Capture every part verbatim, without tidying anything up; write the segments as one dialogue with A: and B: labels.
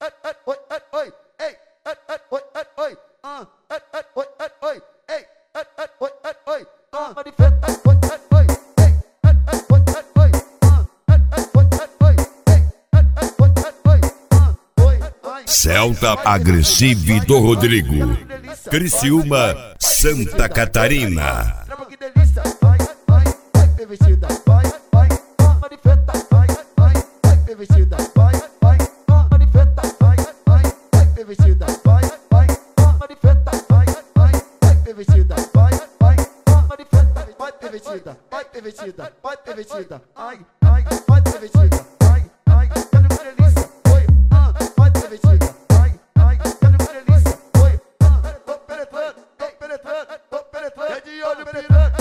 A: oi, oi, ei, oi, oi, ah, oi, oi, ei, oi, oi, ah, manifesta, oi, oi, ei, oi, oi, ah, oi, oi, ei, oi, oi, ah, oi.
B: Celta Agressive do Rodrigo, Criciúma, Santa Catarina.
A: Que delícia, vai, vai, vai, ter vestida, vai, vai, manifesta, vai, vai, vai, ter vestida, vai, vai, manifesta, vai, vai, vai, ter vestida, vai, vai, manifesta, vai, vai, vai, ter vestida, vai, vai, manifesta, vai ter vestida, vai ter vestida, vai ter vestida, ai, ai, vai ter vestida, ai, ai, quero que delícia, oi, ah, vai ter vestida, ai, ai, quero que delícia, oi, ah, tô penetrando, tô penetrando, tô penetrando, é de olho penetrando.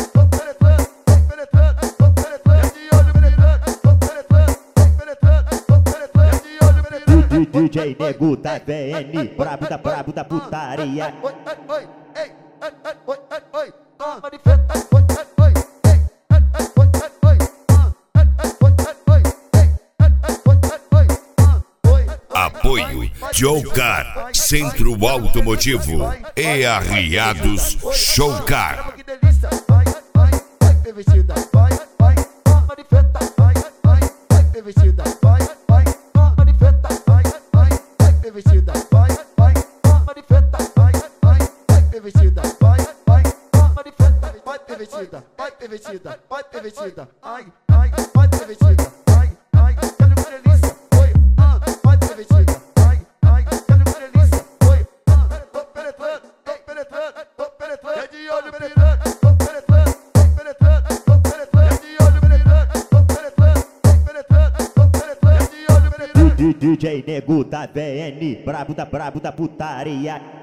C: D J Nego da V N, brabo da brabo da putaria.
A: Oi, oi, ei, oi, oi, ah, manifesta, oi, oi, ei, oi, oi, ah, oi, oi, ei, oi, oi, ah, oi.
B: Apoio Showcar, Centro Automotivo e Arriados Showcar.
A: Que delícia, vai, vai, vai ter vestida, vai, vai, manifesta, vai, vai, vai ter vestida, vai, vai, manifesta, vai, vai, vai ter vestida, vai, vai, manifesta, vai, vai, vai ter vestida, vai, vai, manifesta, vai ter vestida, vai ter vestida, vai ter vestida, ai, ai, vai ter vestida, ai, ai, quero que delícia, oi, ah, vai ter vestida, ai, ai, quero que delícia, oi, ah, tô penetrando, tô penetrando, tô penetrando, é de olho penetrando, tô penetrando, tô penetrando, tô penetrando, é de olho penetrando, tô penetrando, tô penetrando, tô penetrando, é de olho penetrando.
C: D J Nego da V N, brabo da brabo da putaria.